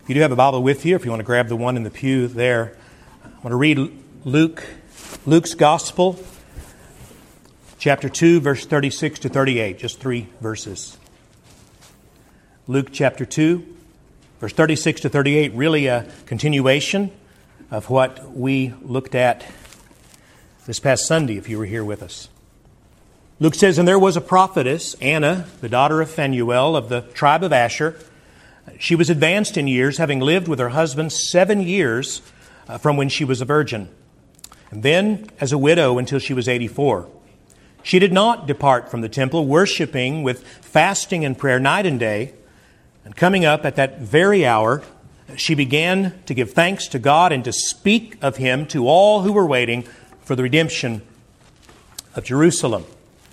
If you do have a Bible with you, if you want to grab the one in the pew there, I want to read Luke's Gospel, chapter 2, verse 36 to 38, just 3 verses. Luke chapter 2, verse 36 to 38, really a continuation of what we looked at this past Sunday, if you were here with us. Luke says, "And there was a prophetess, Anna, the daughter of Phanuel, of the tribe of Asher. She was advanced in years, having lived with her husband 7 years from when she was a virgin, and then as a widow until she was 84. She did not depart from the temple, worshiping with fasting and prayer night and day. And coming up at that very hour, she began to give thanks to God and to speak of Him to all who were waiting for the redemption of Jerusalem."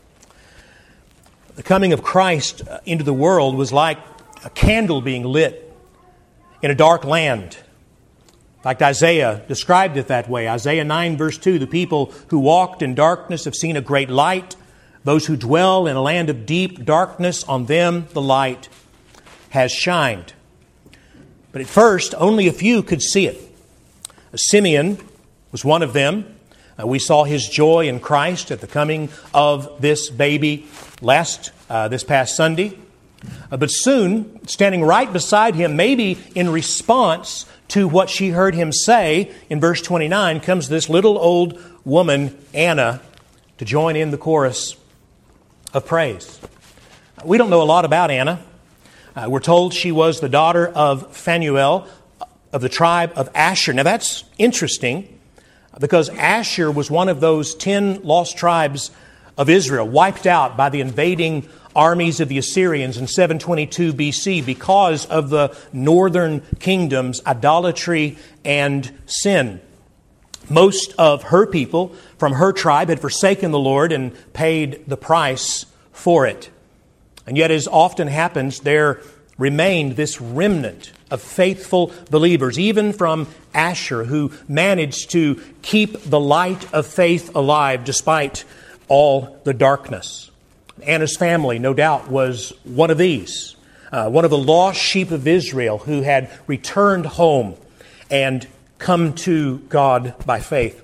The coming of Christ into the world was like a candle being lit in a dark land. In fact, Isaiah described it that way. Isaiah 9 verse 2, "The people who walked in darkness have seen a great light. Those who dwell in a land of deep darkness, on them the light has shined." But at first, only a few could see it. Simeon was one of them. We saw his joy in Christ at the coming of this baby this past Sunday. But soon, standing right beside him, maybe in response to what she heard him say, in verse 29, comes this little old woman, Anna, to join in the chorus of praise. We don't know a lot about Anna. We're told she was the daughter of Phanuel of the tribe of Asher. Now that's interesting because Asher was one of those 10 lost tribes of Israel, wiped out by the invading armies of the Assyrians in 722 BC because of the northern kingdom's idolatry and sin. Most of her people from her tribe had forsaken the Lord and paid the price for it. And yet, as often happens, there remained this remnant of faithful believers, even from Asher, who managed to keep the light of faith alive despite all the darkness. Anna's family, no doubt, was one of these, one of the lost sheep of Israel who had returned home and come to God by faith.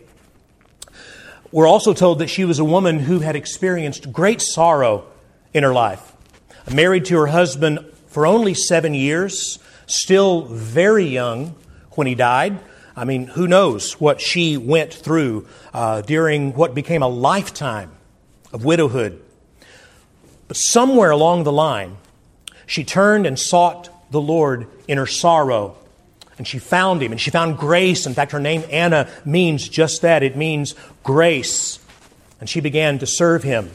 We're also told that she was a woman who had experienced great sorrow in her life. Married to her husband for only 7 years, still very young when he died. I mean, who knows what she went through during what became a lifetime of widowhood. But somewhere along the line, she turned and sought the Lord in her sorrow. And she found Him, and she found grace. In fact, her name Anna means just that. It means grace. And she began to serve Him.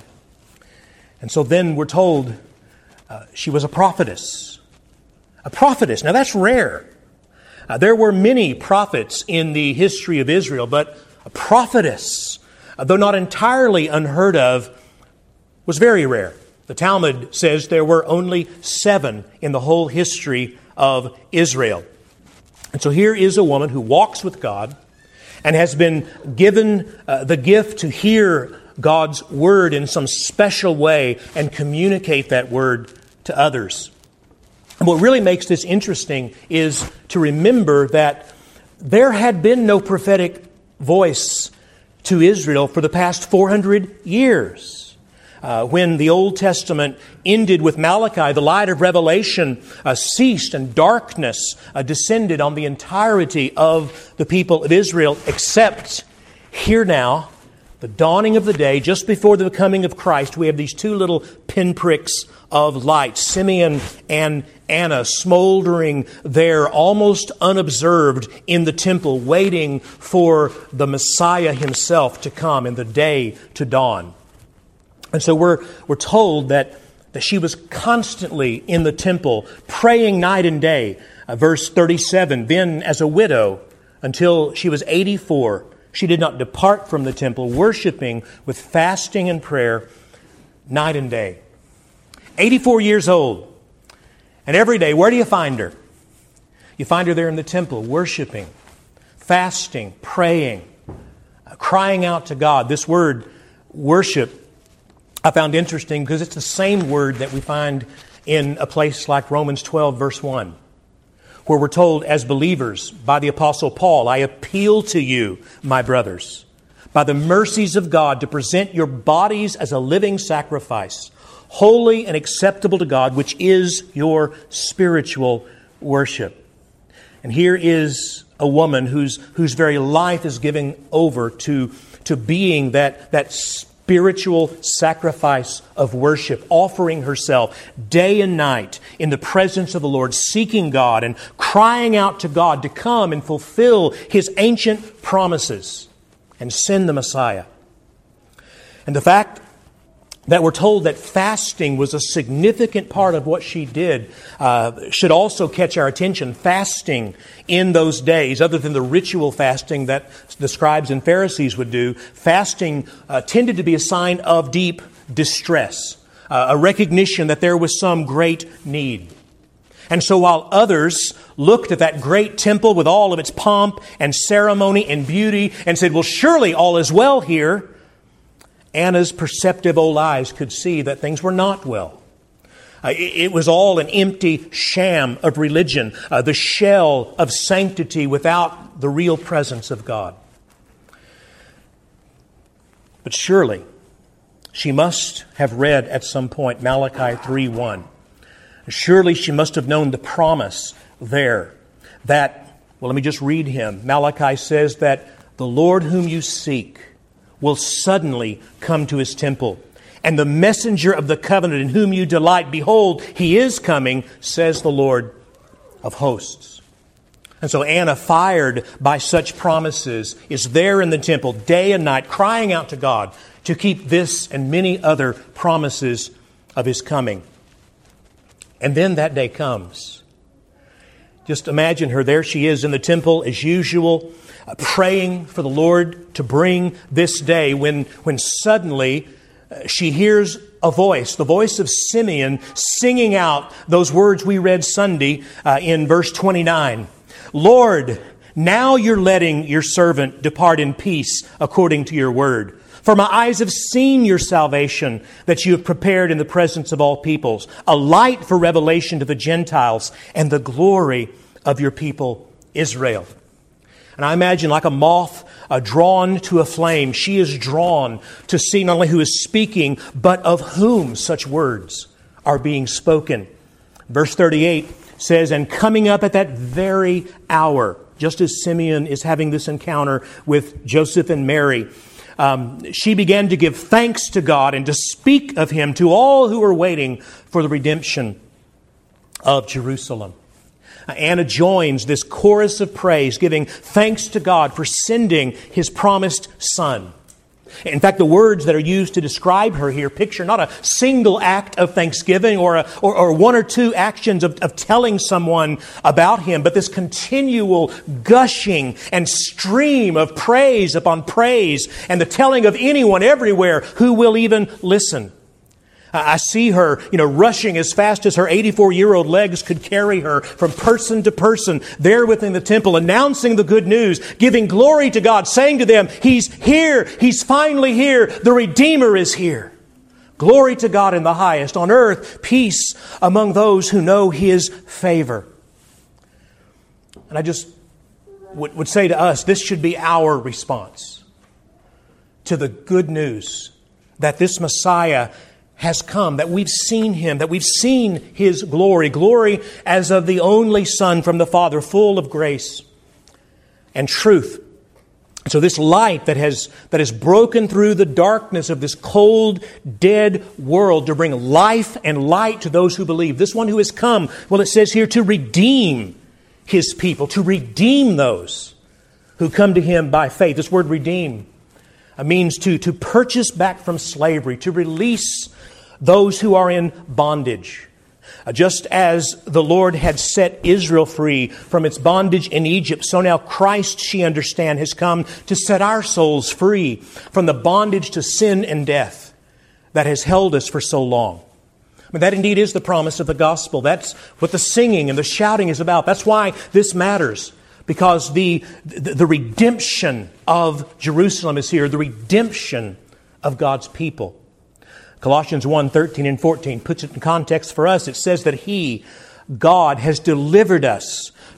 And so then we're told she was a prophetess. A prophetess. Now that's rare. There were many prophets in the history of Israel, but a prophetess, though not entirely unheard of, was very rare. The Talmud says there were only 7 in the whole history of Israel. And so here is a woman who walks with God and has been given the gift to hear God's word in some special way and communicate that word to others. And what really makes this interesting is to remember that there had been no prophetic voice to Israel for the past 400 years. When the Old Testament ended with Malachi, the light of revelation ceased and darkness descended on the entirety of the people of Israel, except here now, the dawning of the day, just before the coming of Christ, we have these 2 little pinpricks of light, Simeon and Anna, smoldering there almost unobserved in the temple, waiting for the Messiah Himself to come and the day to dawn. And so we're told that she was constantly in the temple, praying night and day. Verse 37, "Then as a widow, until she was 84, she did not depart from the temple, worshiping with fasting and prayer night and day." 84 years old. And every day, where do you find her? You find her there in the temple, worshiping, fasting, praying, crying out to God. This word, worship, I found interesting because it's the same word that we find in a place like Romans 12, verse 1, where we're told as believers by the Apostle Paul, I appeal to you, my brothers, by the mercies of God, to present your bodies as a living sacrifice, holy and acceptable to God, which is your spiritual worship. And here is a woman whose very life is giving over to being that spiritual sacrifice of worship, offering herself day and night in the presence of the Lord, seeking God and crying out to God to come and fulfill His ancient promises and send the Messiah. And the fact that we're told that fasting was a significant part of what she did should also catch our attention. Fasting in those days, other than the ritual fasting that the scribes and Pharisees would do, fasting tended to be a sign of deep distress, a recognition that there was some great need. And so while others looked at that great temple with all of its pomp and ceremony and beauty and said, well, surely all is well here, Anna's perceptive old eyes could see that things were not well. It was all an empty sham of religion, the shell of sanctity without the real presence of God. But surely, she must have read at some point Malachi 3:1. Surely she must have known the promise there that, well, let me just read him. Malachi says that the Lord whom you seek will suddenly come to His temple. And the messenger of the covenant in whom you delight, behold, He is coming, says the Lord of hosts. And so Anna, fired by such promises, is there in the temple day and night, crying out to God to keep this and many other promises of His coming. And then that day comes. Just imagine her. There she is in the temple as usual, praying for the Lord to bring this day when suddenly she hears a voice, the voice of Simeon, singing out those words we read Sunday in verse 29. Lord, now you're letting your servant depart in peace according to your word. For my eyes have seen your salvation that you have prepared in the presence of all peoples, a light for revelation to the Gentiles and the glory of your people Israel. And I imagine like a moth drawn to a flame, she is drawn to see not only who is speaking, but of whom such words are being spoken. Verse 38 says, and coming up at that very hour, just as Simeon is having this encounter with Joseph and Mary, she began to give thanks to God and to speak of Him to all who were waiting for the redemption of Jerusalem. Anna joins this chorus of praise, giving thanks to God for sending His promised Son. In fact, the words that are used to describe her here picture not a single act of thanksgiving or one or two actions of telling someone about Him, but this continual gushing and stream of praise upon praise and the telling of anyone everywhere who will even listen. I see her, rushing as fast as her 84-year-old legs could carry her from person to person there within the temple, announcing the good news, giving glory to God, saying to them, He's here. He's finally here. The Redeemer is here. Glory to God in the highest. On earth, peace among those who know His favor. And I just would say to us, this should be our response to the good news that this Messiah has come, that we've seen Him, that we've seen His glory as of the only Son from the Father, full of grace and truth. So this light that has broken through the darkness of this cold, dead world to bring life and light to those who believe. This one who has come, well, it says here, to redeem His people, to redeem those who come to Him by faith. This word redeem means to purchase back from slavery, to release those who are in bondage. Just as the Lord had set Israel free from its bondage in Egypt, so now Christ, she understands, has come to set our souls free from the bondage to sin and death that has held us for so long. I mean, that indeed is the promise of the gospel. That's what the singing and the shouting is about. That's why this matters. Because the redemption of Jerusalem is here, the redemption of God's people. Colossians 1:13 and 14 puts it in context for us. It says that He, God, has delivered us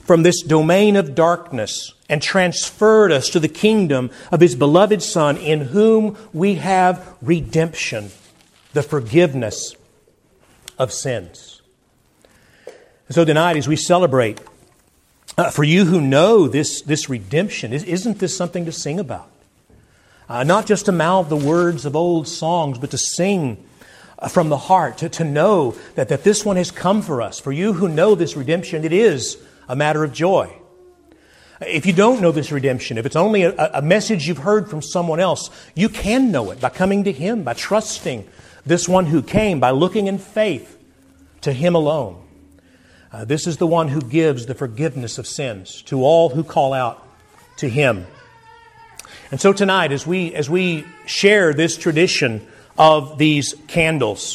from this domain of darkness and transferred us to the kingdom of His beloved Son, in whom we have redemption, the forgiveness of sins. And so tonight, as we celebrate, for you who know this redemption, isn't this something to sing about? Not just to mouth the words of old songs, but to sing from the heart, to know that this one has come for us. For you who know this redemption, it is a matter of joy. If you don't know this redemption, if it's only a message you've heard from someone else, you can know it by coming to Him, by trusting this one who came, by looking in faith to Him alone. This is the one who gives the forgiveness of sins to all who call out to Him. And so tonight, as we share this tradition of these candles,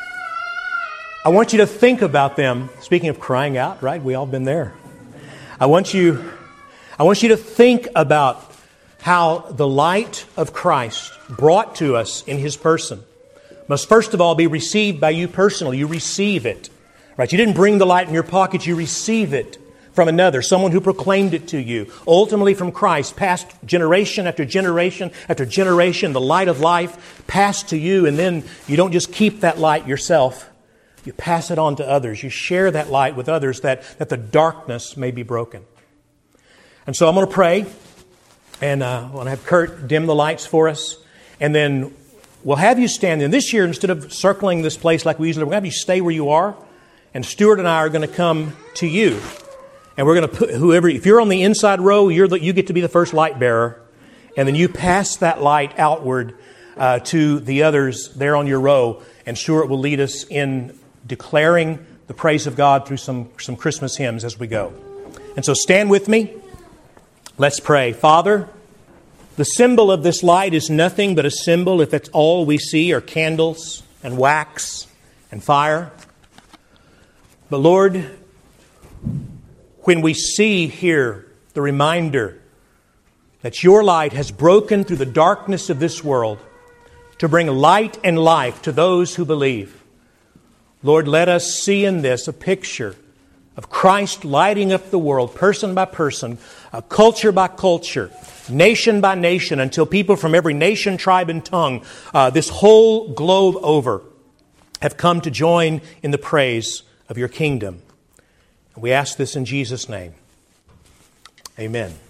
I want you to think about them. Speaking of crying out, right? We all been there. I want you to think about how the light of Christ brought to us in His person must first of all be received by you personally. You receive it. Right? You didn't bring the light in your pocket, you receive it from another, someone who proclaimed it to you. Ultimately from Christ, passed generation after generation after generation, the light of life passed to you, and then you don't just keep that light yourself, you pass it on to others. You share that light with others that the darkness may be broken. And so I'm going to pray, and I'm going to have Kurt dim the lights for us, and then we'll have you stand. And this year, instead of circling this place like we usually do, we'll have you stay where you are. And Stuart and I are going to come to you. And we're going to put if you're on the inside row, you get to be the first light bearer. And then you pass that light outward to the others there on your row. And Stuart will lead us in declaring the praise of God through some Christmas hymns as we go. And so stand with me. Let's pray. Father, the symbol of this light is nothing but a symbol. If it's all we see are candles and wax and fire. But Lord, when we see here the reminder that Your light has broken through the darkness of this world to bring light and life to those who believe, Lord, let us see in this a picture of Christ lighting up the world, person by person, culture by culture, nation by nation, until people from every nation, tribe, and tongue, this whole globe over, have come to join in the praise of Your kingdom. We ask this in Jesus' name. Amen.